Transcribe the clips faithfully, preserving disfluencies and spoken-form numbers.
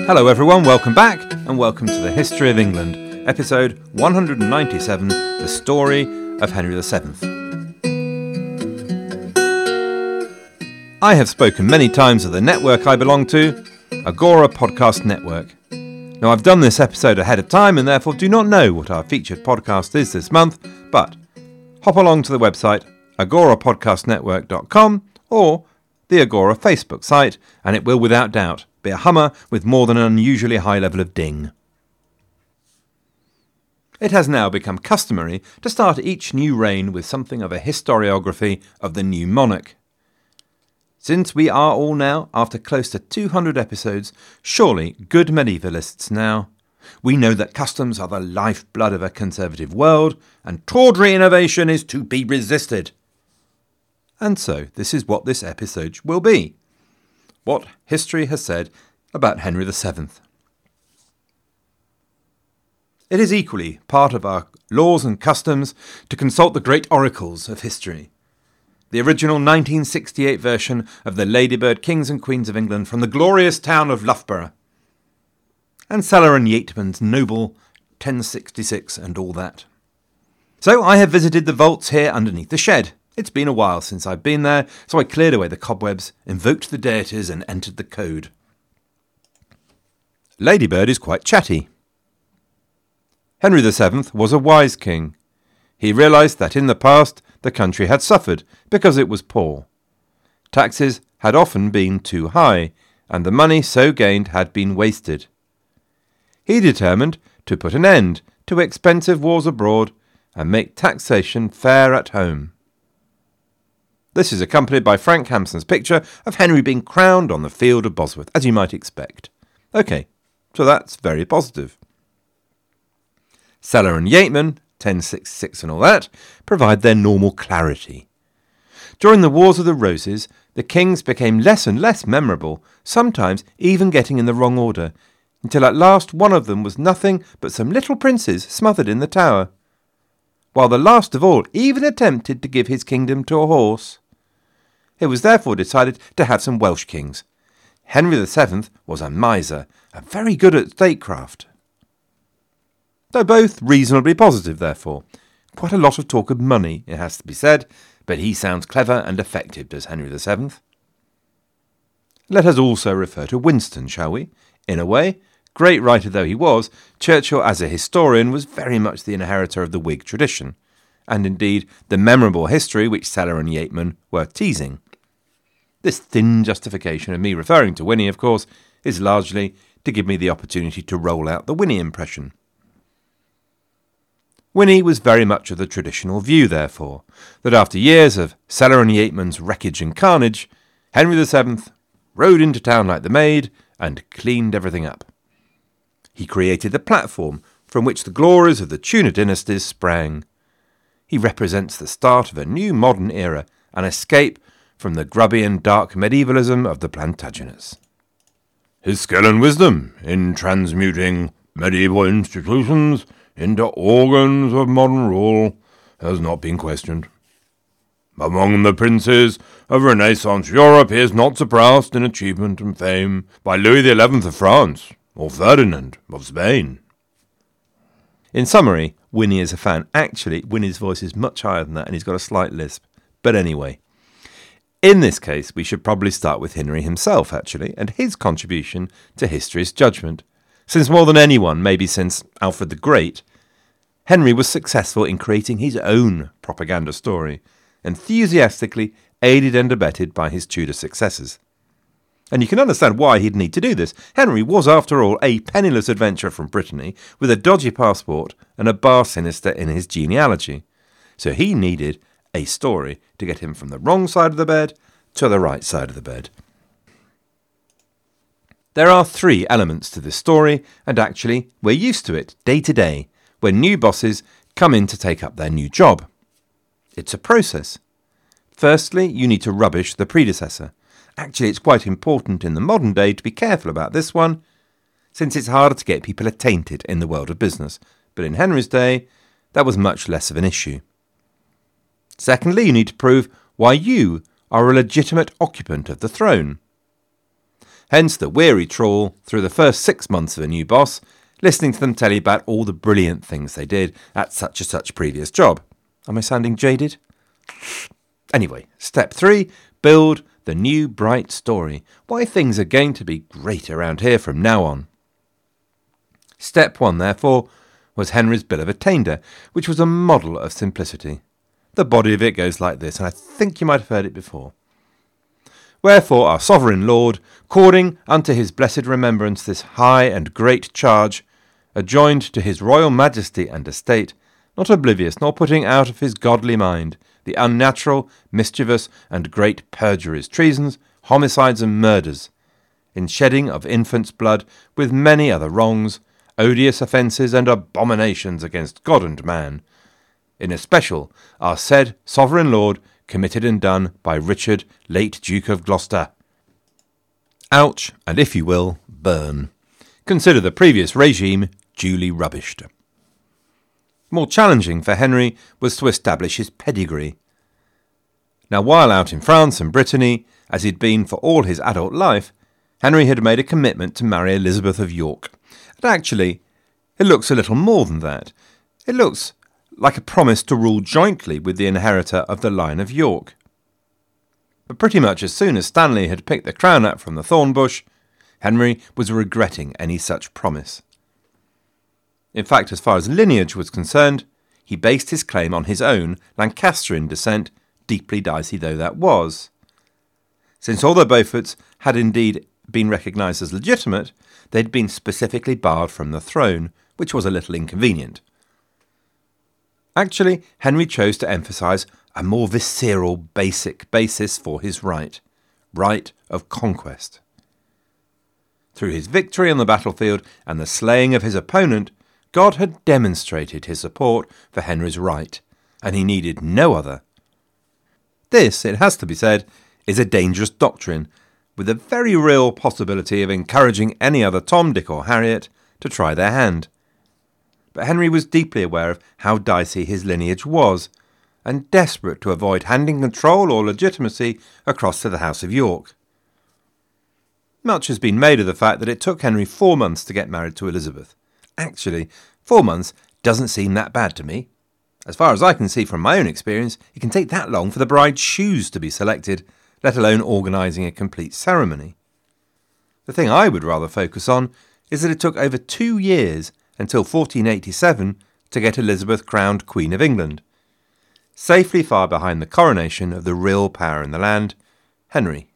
Hello everyone, welcome back, and welcome to the History of England, episode one hundred ninety-seven, The Story of Henry the seventh. I have spoken many times of the network I belong to, Agora Podcast Network. Now I've done this episode ahead of time and therefore do not know what our featured podcast is this month, but hop along to the website agora podcast network dot com or the Agora Facebook site, and it will without doubt be a hummer with more than an unusually high level of ding. It has now become customary to start each new reign with something of a historiography of the new monarch. Since we are all now, after close to two hundred episodes, surely good medievalists now, we know that customs are the lifeblood of a conservative world, and tawdry innovation is to be resisted. And so this is what this episode will be. What history has said about Henry the seventh. It is equally part of our laws and customs to consult the great oracles of history. The original nineteen sixty-eight version of the Ladybird Kings and Queens of England from the glorious town of Loughborough. And Sellar and Yeatman's noble ten sixty-six and all that. So I have visited the vaults here underneath the shed. It's been a while since I've been there, so I cleared away the cobwebs, invoked the deities and entered the code. Ladybird is quite chatty. Henry the seventh was a wise king. He realised that in the past the country had suffered because it was poor. Taxes had often been too high, and the money so gained had been wasted. He determined to put an end to expensive wars abroad and make taxation fair at home. This is accompanied by Frank Hampson's picture of Henry being crowned on the field of Bosworth, as you might expect. OK, so that's very positive. Sellar and Yeatman, ten sixty-six and all that, provide their normal clarity. During the Wars of the Roses, the kings became less and less memorable, sometimes even getting in the wrong order, until at last one of them was nothing but some little princes smothered in the tower, while the last of all even attempted to give his kingdom to a horse. It was therefore decided to have some Welsh kings. Henry the seventh was a miser, and very good at statecraft. Though both reasonably positive, therefore. Quite a lot of talk of money, it has to be said, but he sounds clever and effective, does Henry the seventh. Let us also refer to Winston, shall we? In a way, great writer though he was, Churchill as a historian was very much the inheritor of the Whig tradition, and indeed the memorable history which Sellar and Yeatman were teasing. This thin justification of me referring to Winnie, of course, is largely to give me the opportunity to roll out the Winnie impression. Winnie was very much of the traditional view, therefore, that after years of Sellar and Yeatman's wreckage and carnage, Henry the seventh rode into town like the maid and cleaned everything up. He created the platform from which the glories of the Tudor dynasties sprang. He represents the start of a new modern era, an escape from the grubby and dark medievalism of the Plantagenets. His skill and wisdom in transmuting medieval institutions into organs of modern rule has not been questioned. Among the princes of Renaissance Europe, he is not surpassed in achievement and fame by Louis the eleventh of France or Ferdinand of Spain. In summary, Winnie is a fan. Actually, Winnie's voice is much higher than that and he's got a slight lisp. But anyway, in this case, we should probably start with Henry himself, actually, and his contribution to history's judgment. Since more than anyone, maybe since Alfred the Great, Henry was successful in creating his own propaganda story, enthusiastically aided and abetted by his Tudor successors. And you can understand why he'd need to do this. Henry was, after all, a penniless adventurer from Brittany, with a dodgy passport and a bar sinister in his genealogy. So he needed a story to get him from the wrong side of the bed to the right side of the bed. There are three elements to this story, and actually we're used to it day to day when new bosses come in to take up their new job. It's a process. Firstly, you need to rubbish the predecessor. Actually, it's quite important in the modern day to be careful about this one, since it's harder to get people attainted in the world of business. But in Henry's day, that was much less of an issue. Secondly, you need to prove why you are a legitimate occupant of the throne. Hence the weary trawl through the first six months of a new boss, listening to them tell you about all the brilliant things they did at such and such previous job. Am I sounding jaded? Anyway, step three, build the new bright story. Why things are going to be great around here from now on. Step one, therefore, was Henry's Bill of Attainder, which was a model of simplicity. The body of it goes like this, and I think you might have heard it before. Wherefore our sovereign lord, according unto his blessed remembrance this high and great charge, adjoined to his royal majesty and estate, not oblivious nor putting out of his godly mind the unnatural, mischievous, and great perjuries, treasons, homicides, and murders, in shedding of infants' blood, with many other wrongs, odious offences, and abominations against God and man, in especial our said sovereign lord, committed and done by Richard, late Duke of Gloucester. Ouch, and if you will, burn. Consider the previous regime duly rubbished. More challenging for Henry was to establish his pedigree. Now, while out in France and Brittany, as he'd been for all his adult life, Henry had made a commitment to marry Elizabeth of York. And actually, it looks a little more than that. It looks like a promise to rule jointly with the inheritor of the line of York. But pretty much as soon as Stanley had picked the crown up from the thorn bush, Henry was regretting any such promise. In fact, as far as lineage was concerned, he based his claim on his own Lancastrian descent, deeply dicey though that was. Since all the Beauforts had indeed been recognised as legitimate, they'd been specifically barred from the throne, which was a little inconvenient. Actually, Henry chose to emphasise a more visceral, basic basis for his right, right of conquest. Through his victory on the battlefield and the slaying of his opponent, God had demonstrated his support for Henry's right, and he needed no other. This, it has to be said, is a dangerous doctrine, with a very real possibility of encouraging any other Tom, Dick or Harriet to try their hand. But Henry was deeply aware of how dicey his lineage was, and desperate to avoid handing control or legitimacy across to the House of York. Much has been made of the fact that it took Henry four months to get married to Elizabeth. Actually, four months doesn't seem that bad to me. As far as I can see from my own experience, it can take that long for the bride's shoes to be selected, let alone organising a complete ceremony. The thing I would rather focus on is that it took over two years until fourteen eighty-seven to get Elizabeth crowned Queen of England, safely far behind the coronation of the real power in the land, Henry.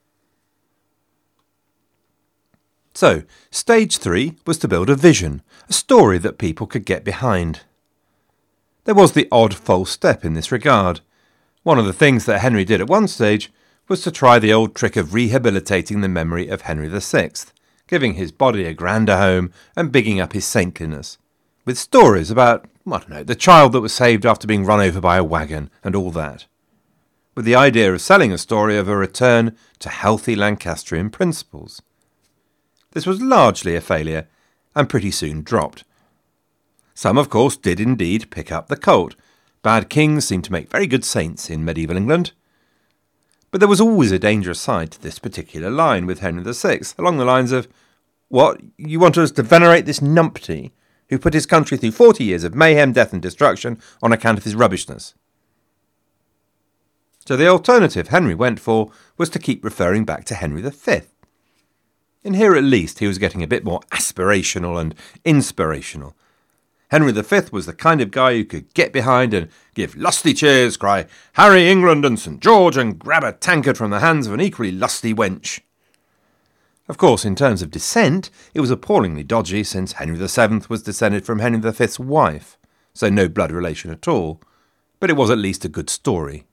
So, stage three was to build a vision, a story that people could get behind. There was the odd false step in this regard. One of the things that Henry did at one stage was to try the old trick of rehabilitating the memory of Henry the Sixth, giving his body a grander home and bigging up his saintliness, with stories about, I don't know, the child that was saved after being run over by a wagon and all that, with the idea of selling a story of a return to healthy Lancastrian principles. This was largely a failure and pretty soon dropped. Some, of course, did indeed pick up the cult. Bad kings seemed to make very good saints in medieval England. But there was always a dangerous side to this particular line with Henry the Sixth, along the lines of, what, you want us to venerate this numpty who put his country through forty years of mayhem, death and destruction on account of his rubbishness? So the alternative Henry went for was to keep referring back to Henry the Fifth. In here at least he was getting a bit more aspirational and inspirational. Henry the Fifth was the kind of guy who could get behind and give lusty cheers, cry, "Harry, England and Saint George," and grab a tankard from the hands of an equally lusty wench. Of course, in terms of descent, it was appallingly dodgy, since Henry the Seventh was descended from Henry the Fifth's wife, so no blood relation at all, but it was at least a good story.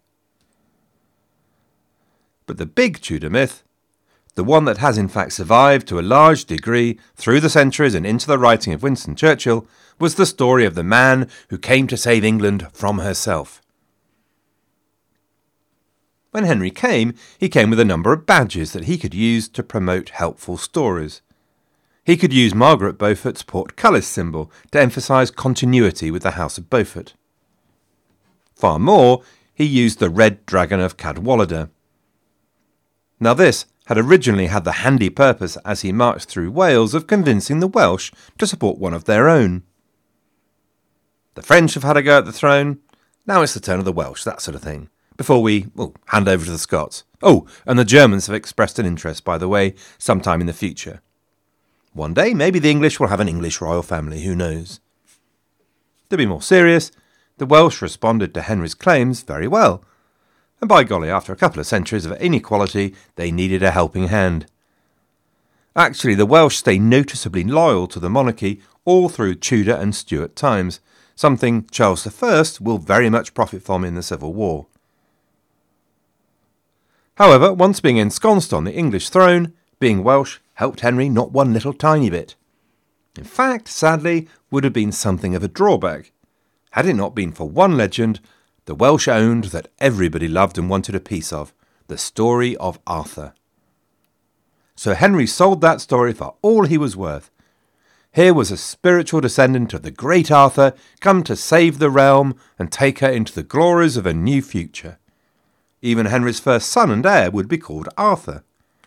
But the big Tudor myth, the one that has in fact survived to a large degree through the centuries and into the writing of Winston Churchill, was the story of the man who came to save England from herself. When Henry came, he came with a number of badges that he could use to promote helpful stories. He could use Margaret Beaufort's portcullis symbol to emphasise continuity with the House of Beaufort. Far more, he used the Red Dragon of Cadwallader. Now this had originally had the handy purpose as he marched through Wales of convincing the Welsh to support one of their own. The French have had a go at the throne, now it's the turn of the Welsh, that sort of thing, before we well, hand over to the Scots. Oh, and the Germans have expressed an interest, by the way, sometime in the future. One day, maybe the English will have an English royal family, who knows? To be more serious, the Welsh responded to Henry's claims very well, and by golly, after a couple of centuries of inequality, they needed a helping hand. Actually, the Welsh stay noticeably loyal to the monarchy all through Tudor and Stuart times, something Charles the First will very much profit from in the Civil War. However, once being ensconced on the English throne, being Welsh helped Henry not one little tiny bit. In fact, sadly, would have been something of a drawback, had it not been for one legend the Welsh owned that everybody loved and wanted a piece of, the story of Arthur. So Henry sold that story for all he was worth. Here was a spiritual descendant of the great Arthur come to save the realm and take her into the glories of a new future. Even Henry's first son and heir would be called Arthur.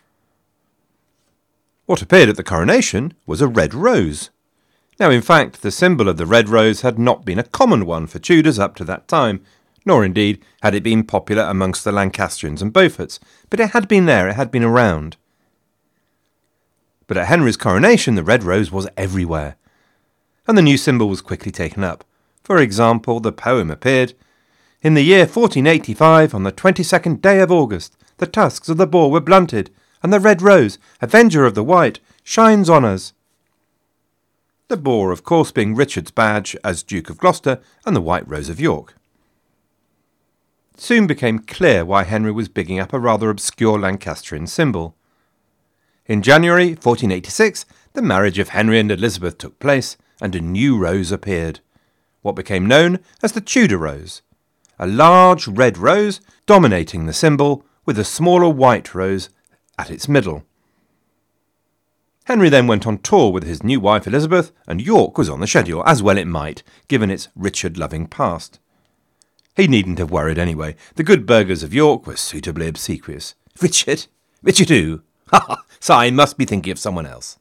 What appeared at the coronation was a red rose. Now, in fact, the symbol of the red rose had not been a common one for Tudors up to that time, nor indeed had it been popular amongst the Lancastrians and Beauforts, but it had been there, it had been around. But at Henry's coronation, the red rose was everywhere, and the new symbol was quickly taken up. For example, the poem appeared, "In the year fourteen eighty-five, on the twenty-second day of August, the tusks of the boar were blunted, and the red rose, avenger of the white, shines on us." The boar, of course, being Richard's badge as Duke of Gloucester, and the white rose of York. It soon became clear why Henry was bigging up a rather obscure Lancastrian symbol. In January fourteen eighty-six, the marriage of Henry and Elizabeth took place, and a new rose appeared, what became known as the Tudor rose, a large red rose dominating the symbol with a smaller white rose at its middle. Henry then went on tour with his new wife Elizabeth, and York was on the schedule, as well it might, given its Richard-loving past. He needn't have worried anyway. The good burghers of York were suitably obsequious. Richard? Richard who? Ha ha! So I must be thinking of someone else.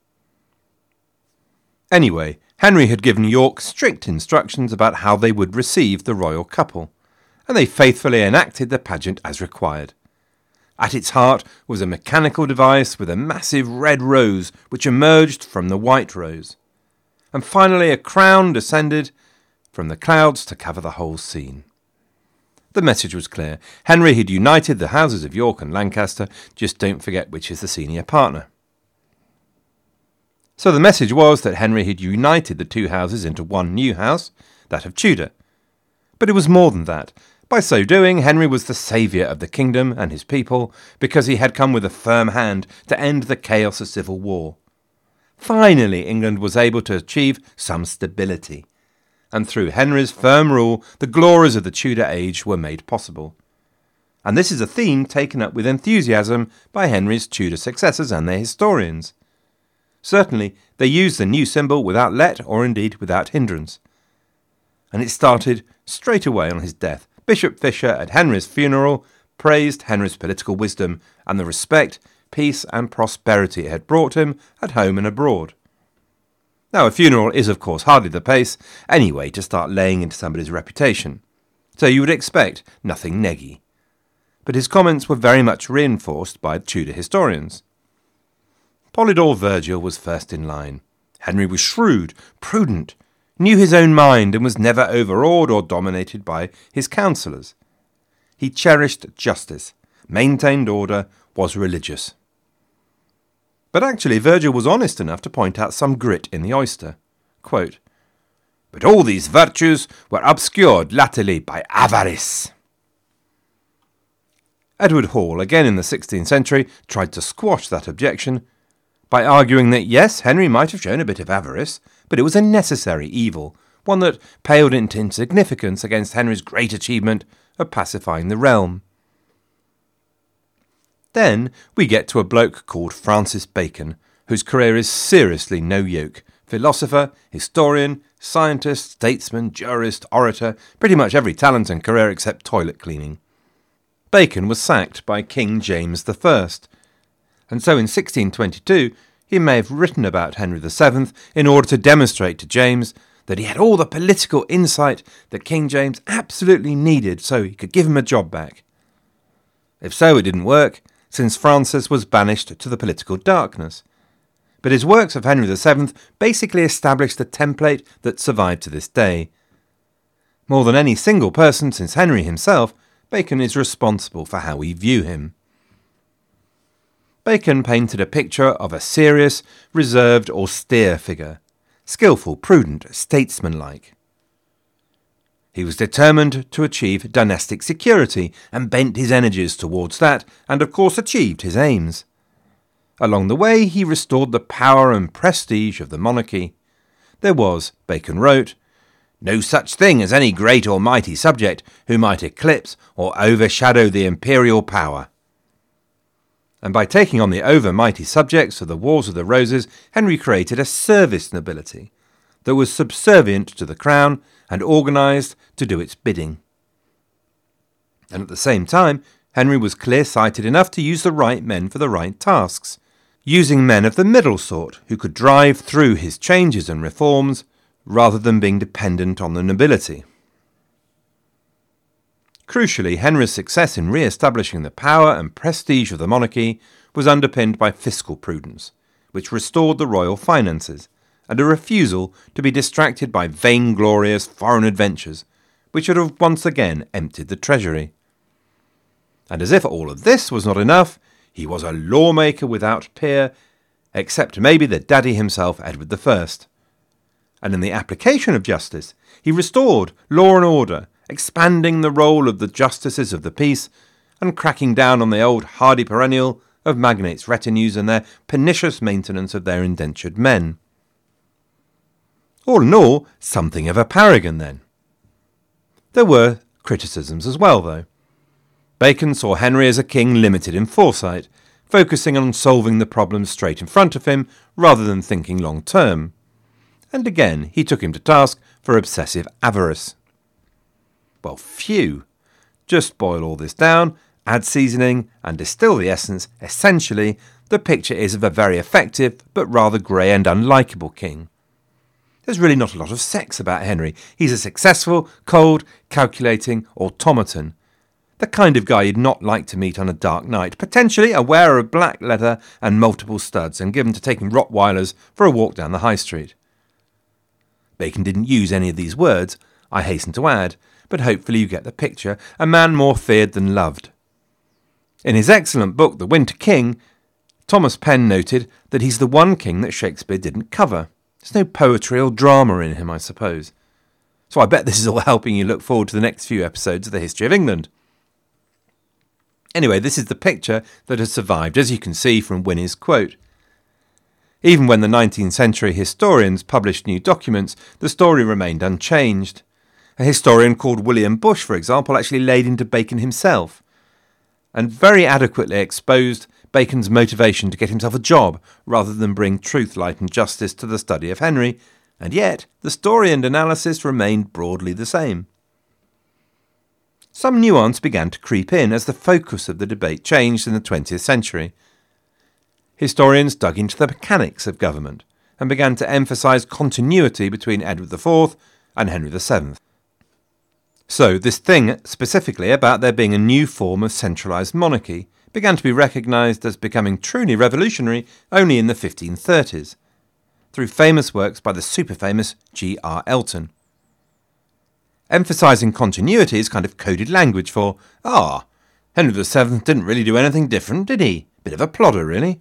Anyway, Henry had given York strict instructions about how they would receive the royal couple, and they faithfully enacted the pageant as required. At its heart was a mechanical device with a massive red rose which emerged from the white rose. And finally a crown descended from the clouds to cover the whole scene. The message was clear. Henry had united the houses of York and Lancaster, just don't forget which is the senior partner. So the message was that Henry had united the two houses into one new house, that of Tudor. But it was more than that. By so doing, Henry was the saviour of the kingdom and his people, because he had come with a firm hand to end the chaos of civil war. Finally, England was able to achieve some stability, and through Henry's firm rule, the glories of the Tudor age were made possible. And this is a theme taken up with enthusiasm by Henry's Tudor successors and their historians. Certainly, they used the new symbol without let or indeed without hindrance. And it started straight away on his death. Bishop Fisher at Henry's funeral praised Henry's political wisdom and the respect, peace and prosperity it had brought him at home and abroad. Now, a funeral is, of course, hardly the pace, anyway, to start laying into somebody's reputation. So you would expect nothing neggy. But his comments were very much reinforced by Tudor historians. Polydore Vergil was first in line. Henry was shrewd, prudent, knew his own mind and was never overawed or dominated by his counsellors. He cherished justice, maintained order, was religious. But actually Vergil was honest enough to point out some grit in the oyster. Quote, "But all these virtues were obscured latterly by avarice." Edward Hall, again in the sixteenth century, tried to squash that objection by arguing that yes, Henry might have shown a bit of avarice, but it was a necessary evil, one that paled into insignificance against Henry's great achievement of pacifying the realm. Then we get to a bloke called Francis Bacon, whose career is seriously no yoke. Philosopher, historian, scientist, statesman, jurist, orator, pretty much every talent and career except toilet cleaning. Bacon was sacked by King James the First, And so in sixteen twenty-two, he may have written about Henry the Seventh in order to demonstrate to James that he had all the political insight that King James absolutely needed so he could give him a job back. If so, it didn't work, since Francis was banished to the political darkness. But his works of Henry the Seventh basically established the template that survived to this day. More than any single person since Henry himself, Bacon is responsible for how we view him. Bacon painted a picture of a serious, reserved, austere figure, skillful, prudent, statesmanlike. He was determined to achieve dynastic security and bent his energies towards that, and of course achieved his aims. Along the way, he restored the power and prestige of the monarchy. There was, Bacon wrote, no such thing as any great or mighty subject who might eclipse or overshadow the imperial power. And by taking on the over-mighty subjects of the Wars of the Roses, Henry created a service nobility that was subservient to the crown and organised to do its bidding. And at the same time, Henry was clear-sighted enough to use the right men for the right tasks, using men of the middle sort who could drive through his changes and reforms rather than being dependent on the nobility. Crucially, Henry's success in re-establishing the power and prestige of the monarchy was underpinned by fiscal prudence, which restored the royal finances, and a refusal to be distracted by vainglorious foreign adventures, which would have once again emptied the treasury. And as if all of this was not enough, he was a lawmaker without peer, except maybe the daddy himself, Edward the First. And in the application of justice, he restored law and order, expanding the role of the justices of the peace, and cracking down on the old hardy perennial of magnates' retinues and their pernicious maintenance of their indentured men. All in all, something of a paragon then. There were criticisms as well, though. Bacon saw Henry as a king limited in foresight, focusing on solving the problems straight in front of him rather than thinking long term. And again, he took him to task for obsessive avarice. Well, phew. Just boil all this down, add seasoning, and distill the essence. Essentially, the picture is of a very effective but rather grey and unlikable king. There's really not a lot of sex about Henry. He's a successful, cold, calculating automaton. The kind of guy you'd not like to meet on a dark night, potentially a wearer of black leather and multiple studs, and given to taking Rottweilers for a walk down the high street. Bacon didn't use any of these words, I hasten to add, but hopefully you get the picture, a man more feared than loved. In his excellent book, The Winter King, Thomas Penn noted that he's the one king that Shakespeare didn't cover. There's no poetry or drama in him, I suppose. So I bet this is all helping you look forward to the next few episodes of the History of England. Anyway, this is the picture that has survived, as you can see from Winnie's quote. Even when the nineteenth century historians published new documents, the story remained unchanged. A historian called William Bush, for example, actually laid into Bacon himself, and very adequately exposed Bacon's motivation to get himself a job rather than bring truth, light and justice to the study of Henry, and yet the story and analysis remained broadly the same. Some nuance began to creep in as the focus of the debate changed in the twentieth century. Historians dug into the mechanics of government and began to emphasise continuity between Edward the Fourth and Henry the Seventh. So this thing specifically about there being a new form of centralised monarchy began to be recognised as becoming truly revolutionary only in the fifteen thirties, through famous works by the super-famous G R Elton. Emphasising continuity is kind of coded language for, ah, Henry the Seventh didn't really do anything different, did he? Bit of a plodder, really.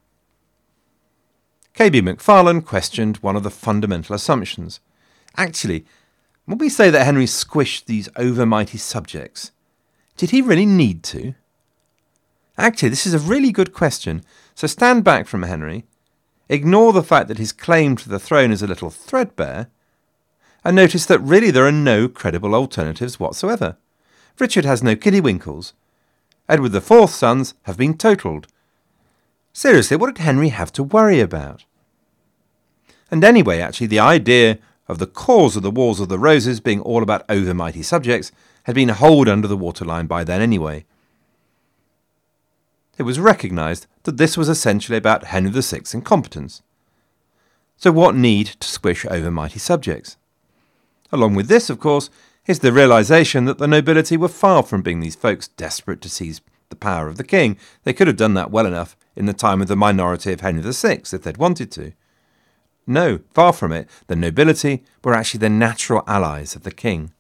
K B Macfarlane questioned one of the fundamental assumptions. Actually, when we say that Henry squished these overmighty subjects, did he really need to? Actually, this is a really good question, so stand back from Henry, ignore the fact that his claim to the throne is a little threadbare, and notice that really there are no credible alternatives whatsoever. Richard has no kiddywinkles. Edward the Fourth's sons have been totalled. Seriously, what did Henry have to worry about? And anyway, actually, the idea of the cause of the Wars of the Roses being all about overmighty subjects had been holed under the waterline by then anyway. It was recognised that this was essentially about Henry the Sixth's incompetence. So what need to squish over mighty subjects? Along with this, of course, is the realisation that the nobility were far from being these folks desperate to seize the power of the king. They could have done that well enough in the time of the minority of Henry the Sixth if they'd wanted to. No, far from it, the nobility were actually the natural allies of the king.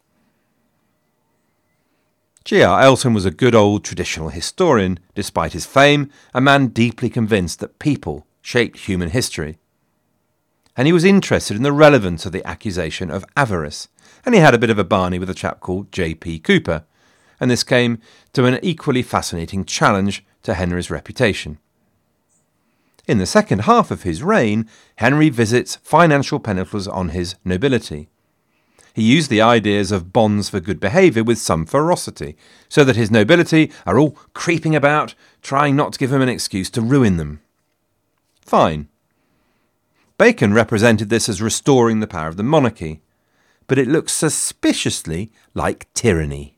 G R Elton was a good old traditional historian, despite his fame, a man deeply convinced that people shaped human history. And he was interested in the relevance of the accusation of avarice, and he had a bit of a barney with a chap called J P Cooper, and this came to an equally fascinating challenge to Henry's reputation. In the second half of his reign, Henry visits financial penalties on his nobility. He used the ideas of bonds for good behaviour with some ferocity, so that his nobility are all creeping about, trying not to give him an excuse to ruin them. Fine. Bacon represented this as restoring the power of the monarchy, but it looks suspiciously like tyranny.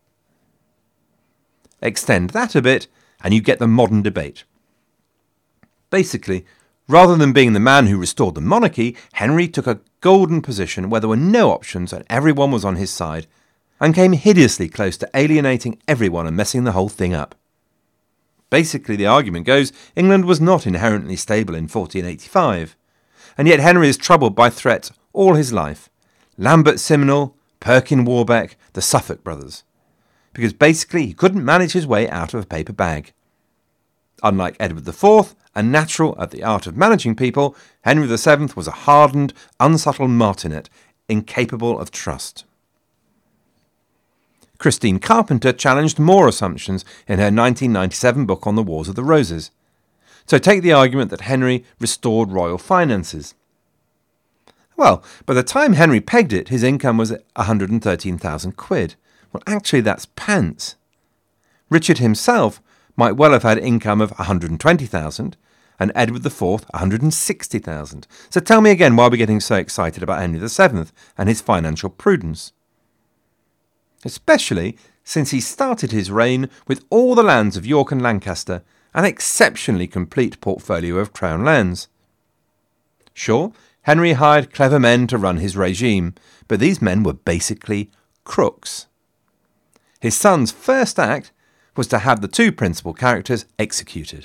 Extend that a bit, and you get the modern debate. Basically, rather than being the man who restored the monarchy, Henry took a golden position where there were no options and everyone was on his side, and came hideously close to alienating everyone and messing the whole thing up. Basically, the argument goes, England was not inherently stable in fourteen eighty-five, and yet Henry is troubled by threats all his life. Lambert Simnel, Perkin Warbeck, the Suffolk brothers. Because basically he couldn't manage his way out of a paper bag. Unlike Edward the Fourth, a natural at the art of managing people, Henry the Seventh was a hardened, unsubtle martinet, incapable of trust. Christine Carpenter challenged more assumptions in her nineteen ninety-seven book on the Wars of the Roses. So take the argument that Henry restored royal finances. Well, by the time Henry pegged it, his income was one hundred thirteen thousand quid. Well, actually that's pants. Richard himself might well have had income of one hundred twenty thousand, and Edward the Fourth one hundred sixty thousand. So tell me again why we're getting so excited about Henry the Seventh and his financial prudence. Especially since he started his reign with all the lands of York and Lancaster, an exceptionally complete portfolio of crown lands. Sure, Henry hired clever men to run his regime, but these men were basically crooks. His son's first act was to have the two principal characters executed.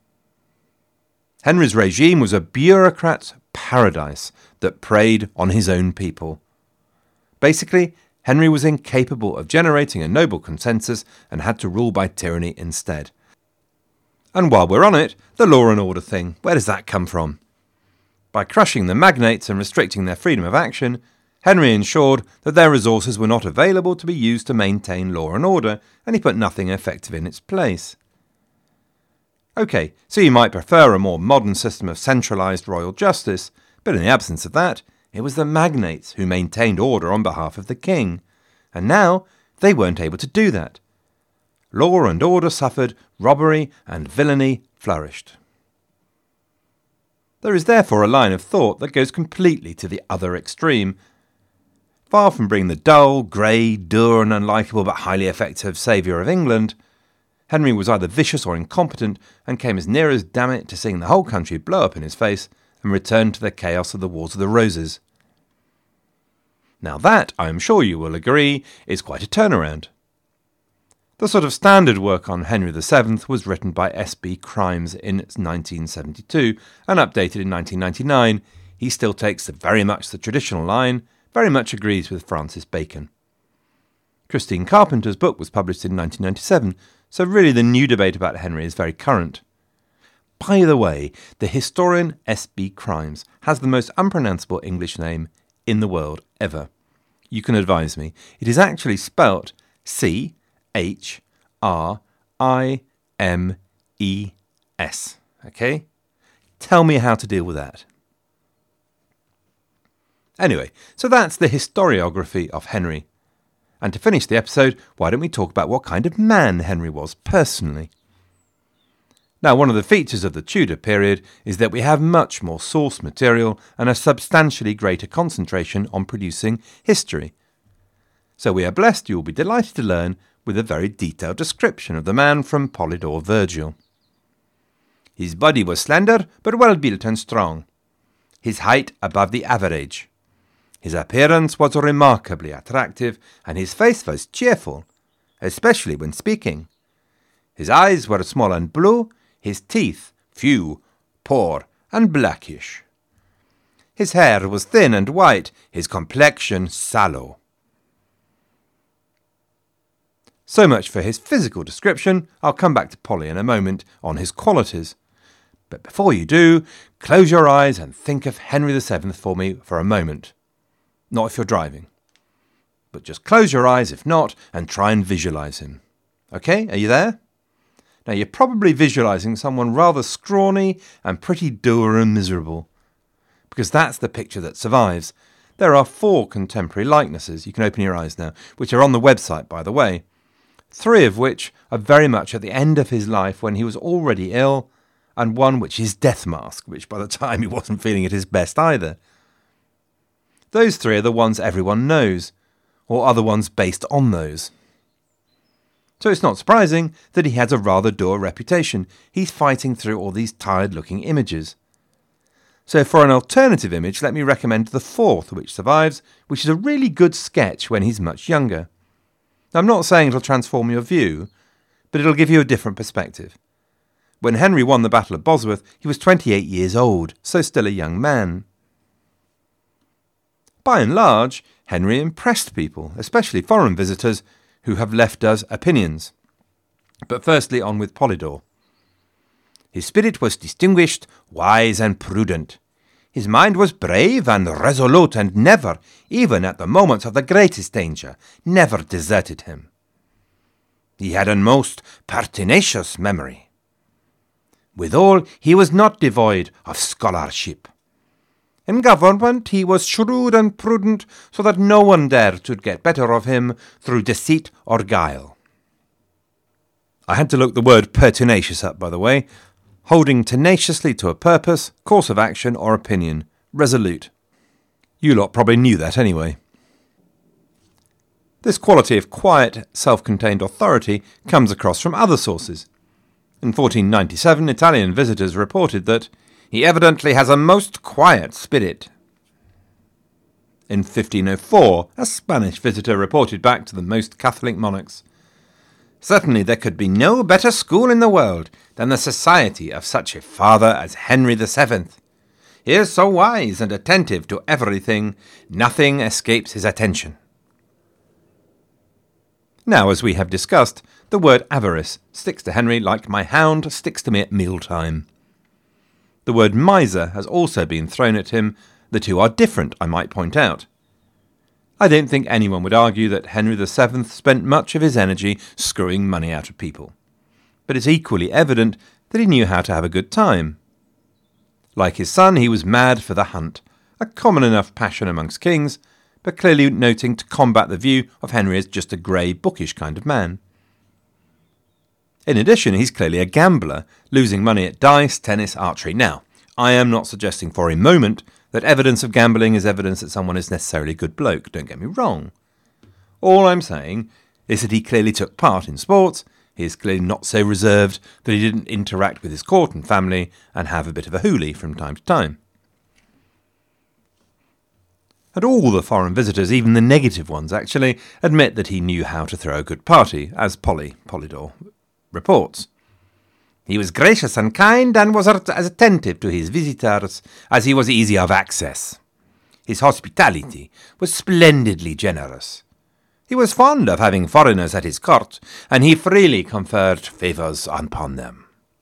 Henry's regime was a bureaucrat's paradise that preyed on his own people. Basically, Henry was incapable of generating a noble consensus and had to rule by tyranny instead. And while we're on it, the law and order thing, where does that come from? By crushing the magnates and restricting their freedom of action, Henry ensured that their resources were not available to be used to maintain law and order, and he put nothing effective in its place. OK, so you might prefer a more modern system of centralised royal justice, but in the absence of that, it was the magnates who maintained order on behalf of the king, and now they weren't able to do that. Law and order suffered, robbery and villainy flourished. There is therefore a line of thought that goes completely to the other extreme. Far from being the dull, grey, dour and unlikable but highly effective saviour of England, Henry was either vicious or incompetent and came as near as damn it to seeing the whole country blow up in his face and return to the chaos of the Wars of the Roses. Now that, I am sure you will agree, is quite a turnaround. The sort of standard work on Henry the Seventh was written by S B Crimes in nineteen seventy-two and updated in nineteen ninety-nine. He still takes the very much the traditional line, very much agrees with Francis Bacon. Christine Carpenter's book was published in nineteen ninety-seven, so really the new debate about Henry is very current. By the way, the historian S B Crimes has the most unpronounceable English name in the world ever. You can advise me. It is actually spelt C H R I M E S. Okay? Tell me how to deal with that. Anyway, so that's the historiography of Henry. And to finish the episode, why don't we talk about what kind of man Henry was personally? Now, one of the features of the Tudor period is that we have much more source material and a substantially greater concentration on producing history. So we are blessed, you will be delighted to learn, with a very detailed description of the man from Polydore Virgil. His body was slender, but well built and strong. His height above the average. His appearance was remarkably attractive, and his face was cheerful, especially when speaking. His eyes were small and blue, his teeth few, poor, and blackish. His hair was thin and white, his complexion sallow. So much for his physical description. I'll come back to Polly in a moment on his qualities. But before you do, close your eyes and think of Henry the Seventh for me for a moment. Not if you're driving. But just close your eyes if not, and try and visualize him. Okay, are you there? Now you're probably visualizing someone rather scrawny and pretty dour and miserable, because that's the picture that survives. There are four contemporary likenesses, you can open your eyes now, which are on the website, by the way. Three of which are very much at the end of his life when he was already ill, and one which is death mask, which by the time he wasn't feeling at his best either. Those three are the ones everyone knows, or other ones based on those. So it's not surprising that he has a rather dour reputation. He's fighting through all these tired-looking images. So for an alternative image, let me recommend the fourth which survives, which is a really good sketch when he's much younger. Now, I'm not saying it'll transform your view, but it'll give you a different perspective. When Henry won the Battle of Bosworth, he was twenty-eight years old, so still a young man. By and large, Henry impressed people, especially foreign visitors, who have left us opinions. But firstly, on with Polydore. His spirit was distinguished, wise and prudent. His mind was brave and resolute, and never, even at the moments of the greatest danger, never deserted him. He had a most pertinacious memory. Withal, he was not devoid of scholarship. In government he was shrewd and prudent, so that no one dared to get better of him through deceit or guile. I had to look the word pertinacious up, by the way. Holding tenaciously to a purpose, course of action, or opinion. Resolute. You lot probably knew that anyway. This quality of quiet, self-contained authority comes across from other sources. In fourteen ninety-seven, Italian visitors reported that he evidently has a most quiet spirit. In fifteen oh four, a Spanish visitor reported back to the most Catholic monarchs, "Certainly there could be no better school in the world than the society of such a father as Henry the Seventh. He is so wise and attentive to everything, nothing escapes his attention." Now, as we have discussed, the word avarice sticks to Henry like my hound sticks to me at mealtime. The word miser has also been thrown at him. The two are different, I might point out. I don't think anyone would argue that Henry the Seventh spent much of his energy screwing money out of people. But it's equally evident that he knew how to have a good time. Like his son, he was mad for the hunt, a common enough passion amongst kings, but clearly noting to combat the view of Henry as just a grey, bookish kind of man. In addition, he's clearly a gambler, losing money at dice, tennis, archery. Now, I am not suggesting for a moment that evidence of gambling is evidence that someone is necessarily a good bloke, don't get me wrong. All I'm saying is that he clearly took part in sports. He is clearly not so reserved that he didn't interact with his court and family and have a bit of a hoolie from time to time. And all the foreign visitors, even the negative ones actually, admit that he knew how to throw a good party, as Polly, Polydore, reports. He was gracious and kind, and was as attentive to his visitors as he was easy of access. His hospitality was splendidly generous. He was fond of having foreigners at his court, and he freely conferred favours upon them.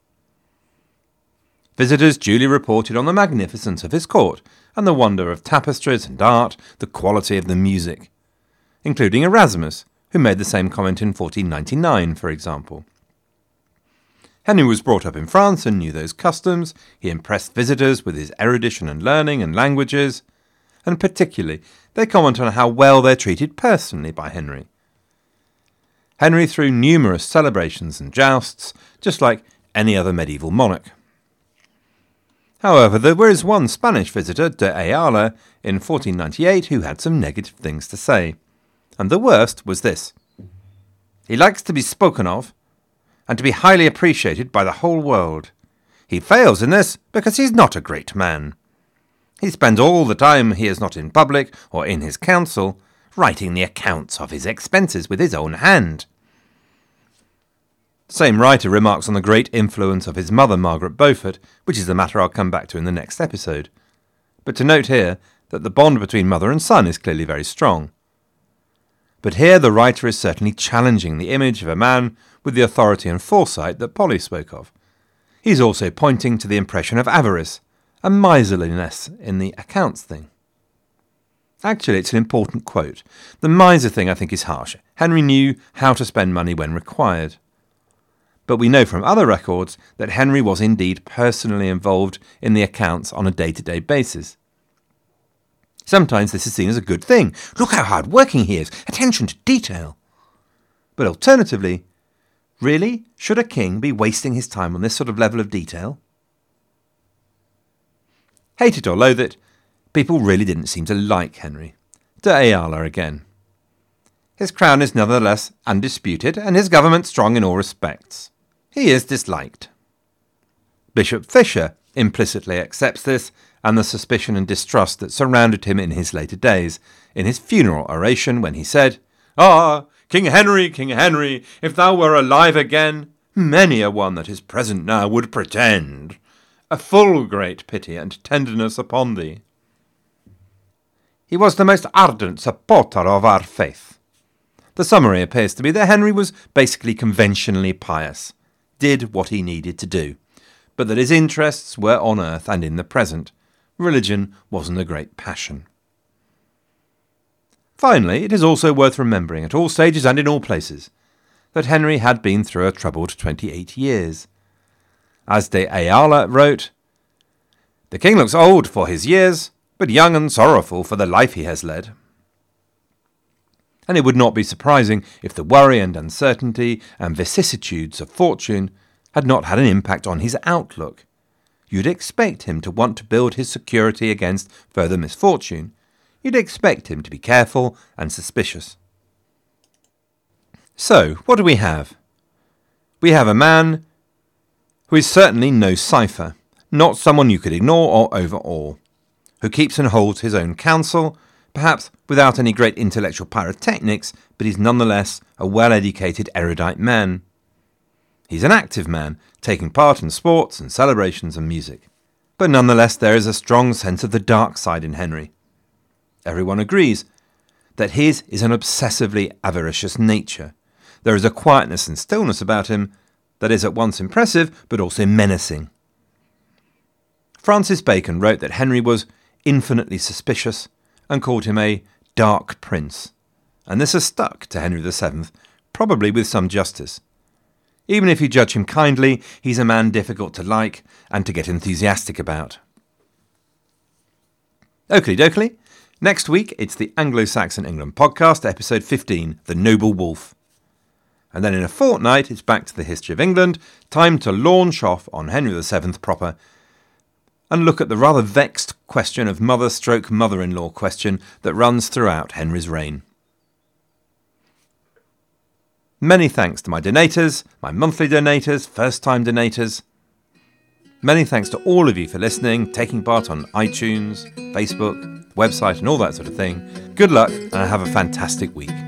Visitors duly reported on the magnificence of his court, and the wonder of tapestries and art, the quality of the music, including Erasmus, who made the same comment in fourteen ninety-nine, for example. Henry was brought up in France and knew those customs. He impressed visitors with his erudition and learning and languages, and particularly they comment on how well they're treated personally by Henry. Henry threw numerous celebrations and jousts, just like any other medieval monarch. However, there was one Spanish visitor, de Ayala, in fourteen ninety-eight who had some negative things to say, and the worst was this. He likes to be spoken of, and to be highly appreciated by the whole world. He fails in this because he's not a great man. He spends all the time he is not in public or in his council writing the accounts of his expenses with his own hand. The same writer remarks on the great influence of his mother, Margaret Beaufort, which is a matter I'll come back to in the next episode. But to note here that the bond between mother and son is clearly very strong. But here the writer is certainly challenging the image of a man with the authority and foresight that Polly spoke of. He's also pointing to the impression of avarice and miserliness in the accounts thing. Actually, it's an important quote. The miser thing, I think, is harsh. Henry knew how to spend money when required. But we know from other records that Henry was indeed personally involved in the accounts on a day-to-day basis. Sometimes this is seen as a good thing. Look how hard-working he is. Attention to detail. But alternatively, really, should a king be wasting his time on this sort of level of detail? Hate it or loathe it, people really didn't seem to like Henry. De Ayala again. His crown is nevertheless undisputed, and his government strong in all respects. He is disliked. Bishop Fisher implicitly accepts this and the suspicion and distrust that surrounded him in his later days, in his funeral oration when he said, "Ah, King Henry, King Henry, if thou were alive again, many a one that is present now would pretend a full great pity and tenderness upon thee." He was the most ardent supporter of our faith. The summary appears to be that Henry was basically conventionally pious, did what he needed to do, but that his interests were on earth and in the present. Religion wasn't a great passion. Finally, it is also worth remembering at all stages and in all places that Henry had been through a troubled twenty-eight years. As de Ayala wrote, "The king looks old for his years, but young and sorrowful for the life he has led." And it would not be surprising if the worry and uncertainty and vicissitudes of fortune had not had an impact on his outlook. You'd expect him to want to build his security against further misfortune. You'd expect him to be careful and suspicious. So, what do we have? We have a man who is certainly no cipher, not someone you could ignore or overawe, who keeps and holds his own counsel, perhaps without any great intellectual pyrotechnics, but he's nonetheless a well-educated, erudite man. He's an active man, taking part in sports and celebrations and music. But nonetheless there is a strong sense of the dark side in Henry. Everyone agrees that his is an obsessively avaricious nature. There is a quietness and stillness about him that is at once impressive but also menacing. Francis Bacon wrote that Henry was infinitely suspicious and called him a dark prince, and this has stuck to Henry the Seventh, probably with some justice. Even if you judge him kindly, he's a man difficult to like and to get enthusiastic about. Oakley dokley. Next week, it's the Anglo-Saxon England podcast, episode fifteen, The Noble Wolf. And then in a fortnight, it's back to the history of England, time to launch off on Henry the Seventh proper, and look at the rather vexed question of mother-stroke-mother-in-law question that runs throughout Henry's reign. Many thanks to my donators, my monthly donators, first-time donators. Many thanks to all of you for listening, taking part on iTunes, Facebook, website and all that sort of thing. Good luck and have a fantastic week.